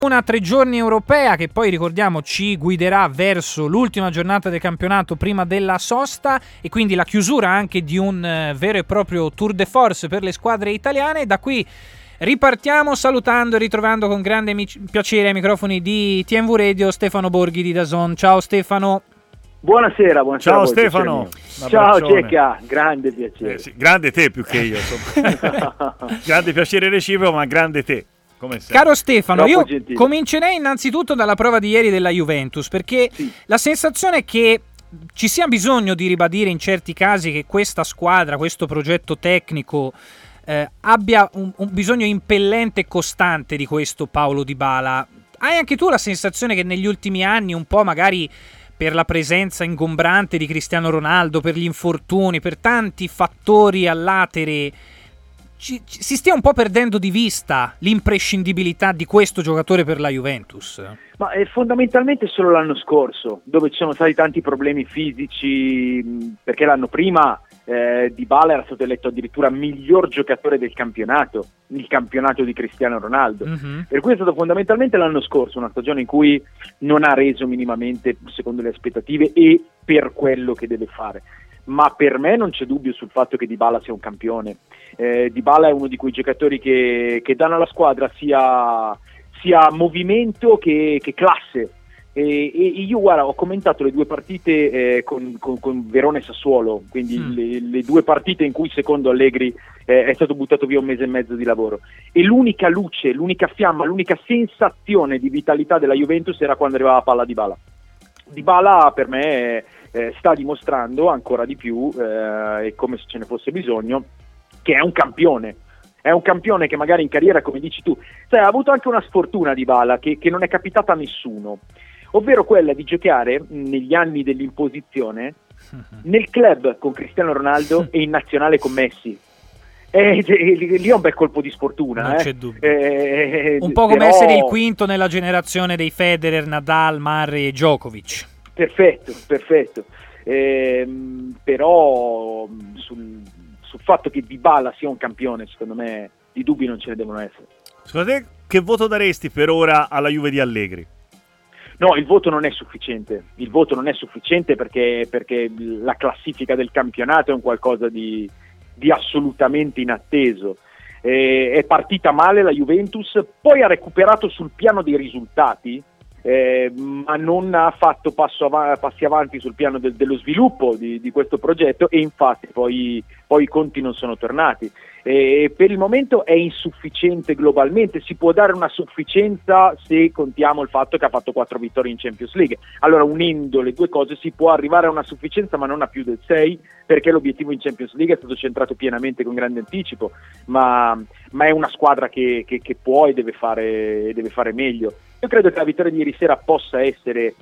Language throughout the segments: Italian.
Una 3 giorni europea che poi ricordiamo ci guiderà verso l'ultima giornata del campionato prima della sosta e quindi la chiusura anche di un vero e proprio tour de force per le squadre italiane. Da qui ripartiamo salutando e ritrovando con grande piacere ai microfoni di TNV Radio Stefano Borghi di DAZN. Ciao Stefano. Buonasera. Ciao Stefano. Ciao Cecca, grande piacere. Sì, grande te più che io. Grande piacere reciproco, ma grande te. Caro Stefano, troppo io gentile. Comincerei innanzitutto dalla prova di ieri della Juventus, perché sì. La sensazione è che ci sia bisogno di ribadire in certi casi che questa squadra, questo progetto tecnico abbia un bisogno impellente e costante di questo Paulo Dybala. Hai anche tu la sensazione che negli ultimi anni un po' magari per la presenza ingombrante di Cristiano Ronaldo, per gli infortuni, per tanti fattori all'atere, si stia un po' perdendo di vista l'imprescindibilità di questo giocatore per la Juventus? Ma è fondamentalmente solo l'anno scorso, dove ci sono stati tanti problemi fisici, perché l'anno prima Dybala era stato eletto addirittura miglior giocatore del campionato, il campionato di Cristiano Ronaldo. Per cui è stato fondamentalmente l'anno scorso, una stagione in cui non ha reso minimamente secondo le aspettative e per quello che deve fare. Ma per me non c'è dubbio sul fatto che Dybala sia un campione. Dybala è uno di quei giocatori che danno alla squadra sia movimento che classe. E io guarda, ho commentato le due partite con Verona e Sassuolo, quindi le due partite in cui secondo Allegri è stato buttato via un mese e mezzo di lavoro, e l'unica luce, l'unica fiamma, l'unica sensazione di vitalità della Juventus era quando arrivava la palla a Dybala. Dybala per me sta dimostrando ancora di più, e come se ce ne fosse bisogno, che è un campione. È un campione che magari in carriera, come dici tu, ha avuto anche una sfortuna Dybala che non è capitata a nessuno, ovvero quella di giocare negli anni dell'imposizione nel club con Cristiano Ronaldo e in nazionale con Messi. Lì è un bel colpo di sfortuna. Non c'è dubbio. Un po' come essere il quinto nella generazione dei Federer, Nadal, Murray e Djokovic. Perfetto. Però sul fatto che Dybala sia un campione, secondo me di dubbi non ce ne devono essere. Secondo te che voto daresti per ora alla Juve di Allegri? No, il voto non è sufficiente. Il voto non è sufficiente perché la classifica del campionato è un qualcosa di assolutamente inatteso. È partita male la Juventus, poi ha recuperato sul piano dei risultati, ma non ha fatto passi avanti sul piano dello sviluppo di questo progetto, e infatti poi i conti non sono tornati. Per il momento è insufficiente globalmente. Si può dare una sufficienza se contiamo il fatto che ha fatto 4 vittorie in Champions League. Allora, unendo le due cose si può arrivare a una sufficienza, ma non a più del 6, perché l'obiettivo in Champions League è stato centrato pienamente con grande anticipo, ma è una squadra che può e deve fare meglio. Io credo che la vittoria di ieri sera possa essere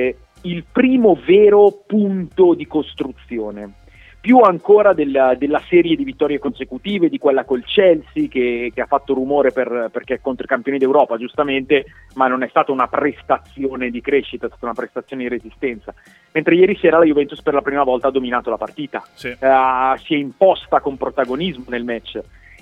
il primo vero punto di costruzione, più ancora della serie di vittorie consecutive, di quella col Chelsea che ha fatto rumore perché è contro i campioni d'Europa, giustamente, ma non è stata una prestazione di crescita, è stata una prestazione di resistenza. Mentre ieri sera la Juventus per la prima volta ha dominato la partita, sì. Si è imposta con protagonismo nel match,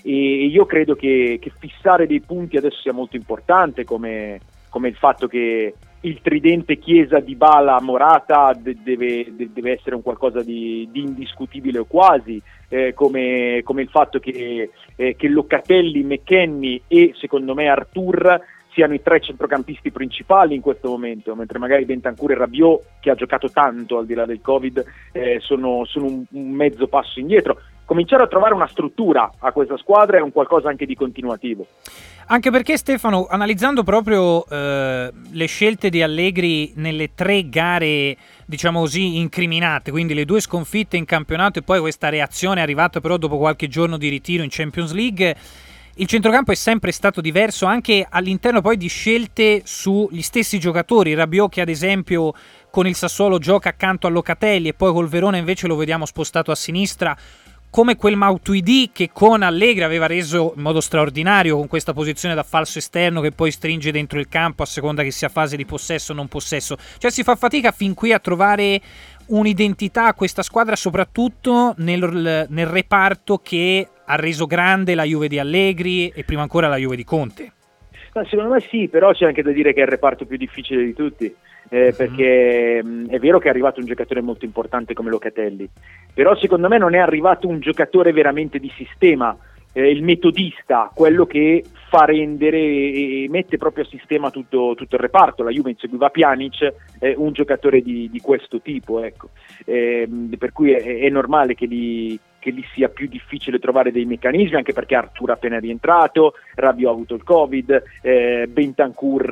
e io credo che fissare dei punti adesso sia molto importante, come il fatto che il tridente Chiesa, Dybala, Morata deve essere un qualcosa di indiscutibile o quasi, come il fatto che Locatelli, McKennie e secondo me Arthur siano i 3 centrocampisti principali in questo momento, mentre magari Bentancur e Rabiot, che ha giocato tanto al di là del Covid, sono un mezzo passo indietro. Cominciare a trovare una struttura a questa squadra è un qualcosa anche di continuativo. Anche perché, Stefano, analizzando proprio le scelte di Allegri nelle 3 gare, diciamo così, incriminate, quindi le 2 sconfitte in campionato e poi questa reazione arrivata però dopo qualche giorno di ritiro in Champions League, il centrocampo è sempre stato diverso anche all'interno poi di scelte sugli stessi giocatori. Rabiot, che ad esempio con il Sassuolo gioca accanto a Locatelli e poi col Verona invece lo vediamo spostato a sinistra, come quel Matuidi che con Allegri aveva reso in modo straordinario con questa posizione da falso esterno che poi stringe dentro il campo a seconda che sia fase di possesso o non possesso. Cioè si fa fatica fin qui a trovare un'identità a questa squadra, soprattutto nel reparto che ha reso grande la Juve di Allegri e prima ancora la Juve di Conte. No, secondo me sì, però c'è anche da dire che è il reparto più difficile di tutti, perché è vero che è arrivato un giocatore molto importante come Locatelli, però secondo me non è arrivato un giocatore veramente di sistema, il metodista, quello che fa rendere e mette proprio a sistema tutto il reparto. La Juve inseguiva Pjanic, un giocatore di questo tipo, ecco. Per cui è normale che lì sia più difficile trovare dei meccanismi, anche perché Arthur è appena rientrato, Rabiot ha avuto il Covid, Bentancur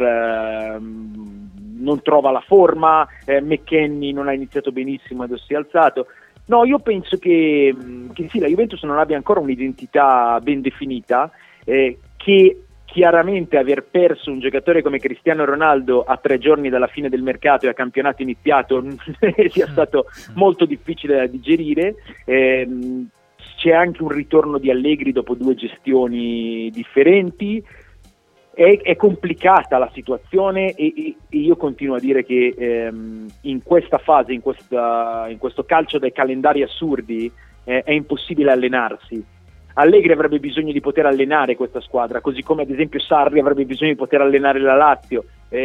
non trova la forma, McKennie non ha iniziato benissimo ed si è alzato. No, io penso che sì, la Juventus non abbia ancora un'identità ben definita, che chiaramente aver perso un giocatore come Cristiano Ronaldo a 3 giorni dalla fine del mercato e a campionato iniziato sia stato molto difficile da digerire. C'è anche un ritorno di Allegri dopo 2 gestioni differenti. È complicata la situazione e io continuo a dire che in questa fase, in questo calcio dai calendari assurdi, è impossibile allenarsi. Allegri avrebbe bisogno di poter allenare questa squadra, così come ad esempio Sarri avrebbe bisogno di poter allenare la Lazio,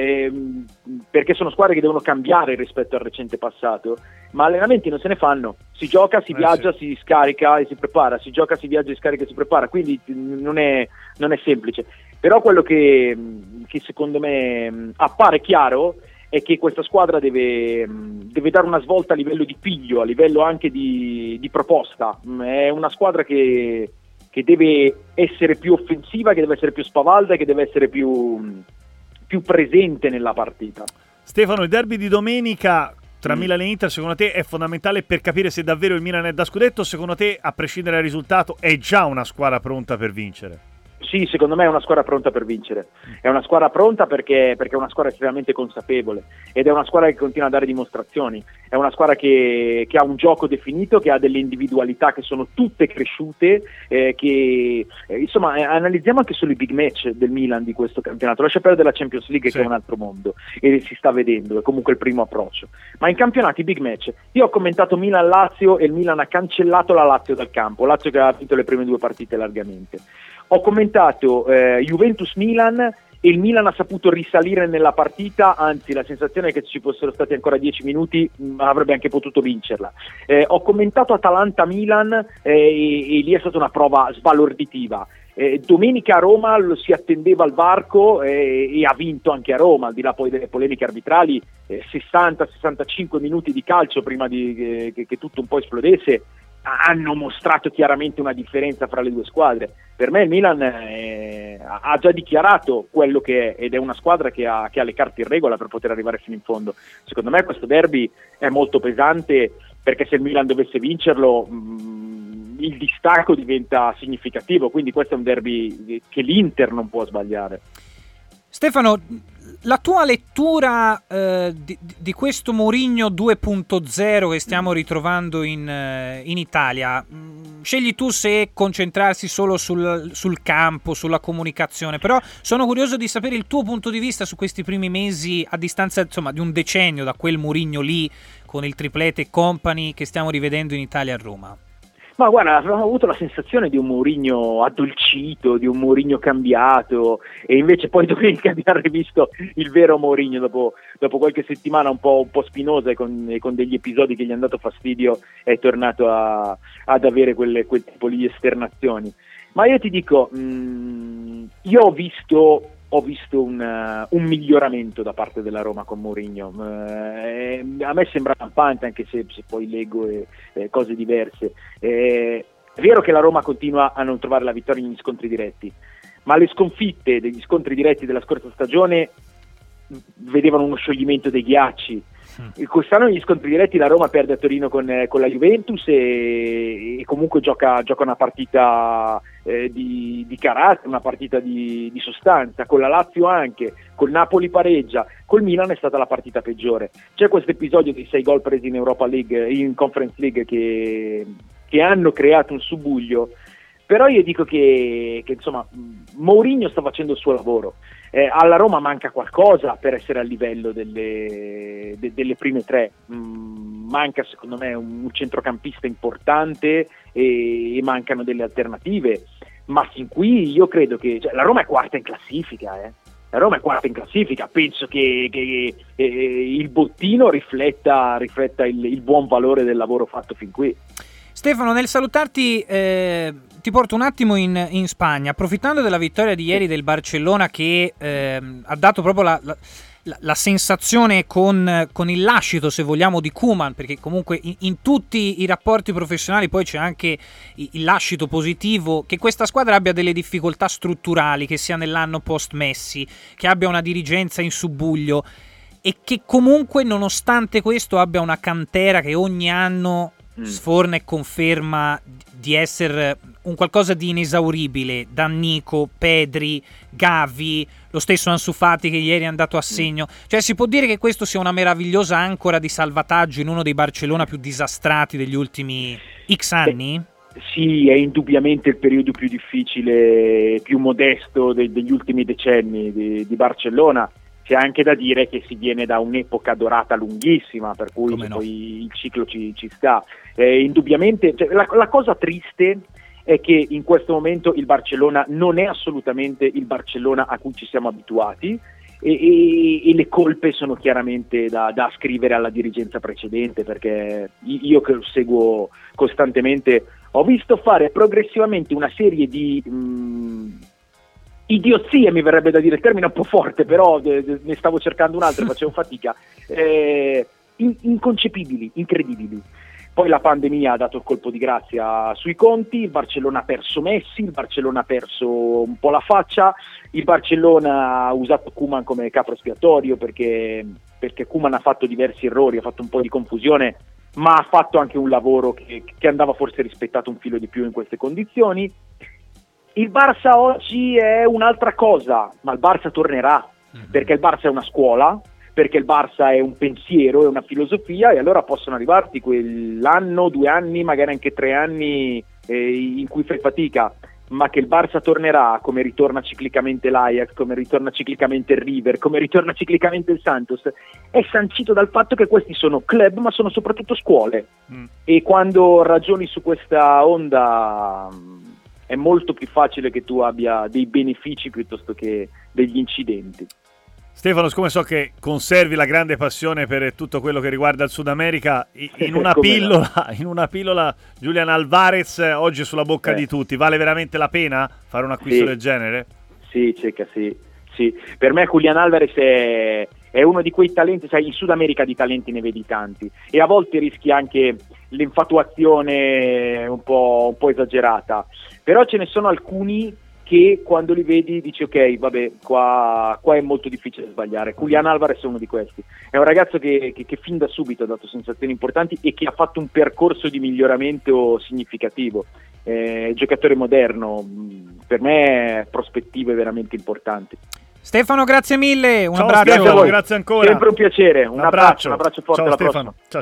perché sono squadre che devono cambiare rispetto al recente passato, ma allenamenti non se ne fanno, si gioca, si viaggia, si scarica e si prepara, si gioca, si viaggia, si scarica e si prepara, quindi non è semplice. Però quello che secondo me appare chiaro è che questa squadra deve dare una svolta a livello di piglio, a livello anche di proposta. È una squadra che deve essere più offensiva, che deve essere più spavalda, che deve essere più presente nella partita. Stefano, il derby di domenica tra Milan e Inter secondo te è fondamentale per capire se davvero il Milan è da scudetto? Secondo te, a prescindere dal risultato, è già una squadra pronta per vincere? Sì, secondo me è una squadra pronta per vincere. È una squadra pronta perché è una squadra estremamente consapevole ed è una squadra che continua a dare dimostrazioni. È una squadra che ha un gioco definito, che ha delle individualità che sono tutte cresciute, insomma, analizziamo anche solo i big match del Milan di questo campionato. Lascia perdere la Champions League, sì, che è un altro mondo e si sta vedendo, è comunque il primo approccio. Ma in campionati big match, io ho commentato Milan-Lazio e il Milan ha cancellato la Lazio dal campo, Lazio che ha vinto le prime 2 partite largamente. Ho commentato Juventus-Milan e il Milan ha saputo risalire nella partita, anzi la sensazione è che ci fossero stati ancora 10 minuti avrebbe anche potuto vincerla. Ho commentato Atalanta-Milan e lì è stata una prova sbalorditiva. Domenica a Roma lo si attendeva al varco e ha vinto anche a Roma, al di là poi delle polemiche arbitrali, 60-65 minuti di calcio prima che tutto un po' esplodesse hanno mostrato chiaramente una differenza fra le 2 squadre. Per me il Milan ha già dichiarato quello che è ed è una squadra che ha le carte in regola per poter arrivare fino in fondo. Secondo me questo derby è molto pesante, perché se il Milan dovesse vincerlo il distacco diventa significativo, quindi questo è un derby che l'Inter non può sbagliare. Stefano, la tua lettura di questo Mourinho 2.0 che stiamo ritrovando in Italia, scegli tu se concentrarsi solo sul campo, sulla comunicazione, però sono curioso di sapere il tuo punto di vista su questi primi mesi a distanza, insomma, di un decennio da quel Mourinho lì con il triplete Company che stiamo rivedendo in Italia a Roma. Ma guarda, avevamo avuto la sensazione di un Mourinho addolcito, di un Mourinho cambiato, e invece poi domenica abbiamo rivisto il vero Mourinho dopo qualche settimana un po' spinosa e con degli episodi che gli hanno dato fastidio. È tornato ad avere quel tipo di esternazioni. Ma io ti dico, io ho visto un miglioramento da parte della Roma con Mourinho. A me sembra lampante, anche se poi leggo cose diverse. È vero che la Roma continua a non trovare la vittoria negli scontri diretti, ma le sconfitte degli scontri diretti della scorsa stagione vedevano uno scioglimento dei ghiacci. Quest'anno negli scontri diretti la Roma perde a Torino con la Juventus e comunque gioca una partita di carattere, una partita di sostanza, con la Lazio anche, col Napoli pareggia, col Milan è stata la partita peggiore. C'è questo episodio di 6 gol presi in Europa League, in Conference League, che hanno creato un subbuglio. Però io dico che insomma Mourinho sta facendo il suo lavoro. Alla Roma manca qualcosa per essere a livello delle prime 3. Manca secondo me un centrocampista importante e mancano delle alternative. Ma fin qui io credo che la Roma è quarta in classifica. La Roma è quarta in classifica, penso che il bottino rifletta il buon valore del lavoro fatto fin qui. Stefano, nel salutarti ti porto un attimo in Spagna, approfittando della vittoria di ieri del Barcellona che ha dato proprio la sensazione con il lascito, se vogliamo, di Koeman, perché comunque in tutti i rapporti professionali poi c'è anche il lascito positivo, che questa squadra abbia delle difficoltà strutturali, che sia nell'anno post Messi, che abbia una dirigenza in subbuglio e che comunque nonostante questo abbia una cantera che ogni anno sforna e conferma di essere un qualcosa di inesauribile. D'Annico, Pedri, Gavi, lo stesso Ansu Fati che ieri è andato a segno. Cioè si può dire che questo sia una meravigliosa ancora di salvataggio in uno dei Barcellona più disastrati degli ultimi X anni? Sì, è indubbiamente il periodo più difficile, più modesto degli ultimi decenni di Barcellona. C'è anche da dire che si viene da un'epoca dorata lunghissima, per cui poi il ciclo ci sta. Indubbiamente, cioè, la cosa triste è che in questo momento il Barcellona non è assolutamente il Barcellona a cui ci siamo abituati e le colpe sono chiaramente da ascrivere alla dirigenza precedente, perché io che lo seguo costantemente ho visto fare progressivamente una serie di idiozie, mi verrebbe da dire, il termine è un po' forte, però ne stavo cercando un altro, facevo fatica, inconcepibili, incredibili. Poi la pandemia ha dato il colpo di grazia sui conti, il Barcellona ha perso Messi, il Barcellona ha perso un po' la faccia, il Barcellona ha usato Koeman come capro espiatorio perché Koeman ha fatto diversi errori, ha fatto un po' di confusione, ma ha fatto anche un lavoro che andava forse rispettato un filo di più in queste condizioni. Il Barça oggi è un'altra cosa, ma il Barça tornerà, perché il Barça è una scuola, perché il Barça è un pensiero, è una filosofia, e allora possono arrivarti quell'anno, 2 anni, magari anche 3 anni in cui fai fatica, ma che il Barça tornerà come ritorna ciclicamente l'Ajax, come ritorna ciclicamente il River, come ritorna ciclicamente il Santos, è sancito dal fatto che questi sono club, ma sono soprattutto scuole. E quando ragioni su questa onda è molto più facile che tu abbia dei benefici piuttosto che degli incidenti. Stefano, siccome so che conservi la grande passione per tutto quello che riguarda il Sud America, in una pillola Julián Álvarez oggi è sulla bocca di tutti. Vale veramente la pena fare un acquisto del genere? Sì, Cecca, sì. Per me Julián Álvarez è uno di quei talenti, sai, in Sud America di talenti ne vedi tanti, e a volte rischi anche l'infatuazione un po' esagerata, però ce ne sono alcuni che quando li vedi dici ok, vabbè, qua è molto difficile sbagliare. Julián Álvarez è uno di questi, è un ragazzo che fin da subito ha dato sensazioni importanti e che ha fatto un percorso di miglioramento significativo. Giocatore moderno, per me prospettive veramente importanti. Stefano, grazie mille, un Ciao abbraccio. Stefano, grazie ancora. Sempre un piacere, un abbraccio forte. Ciao alla Stefano. prossima. Ciao.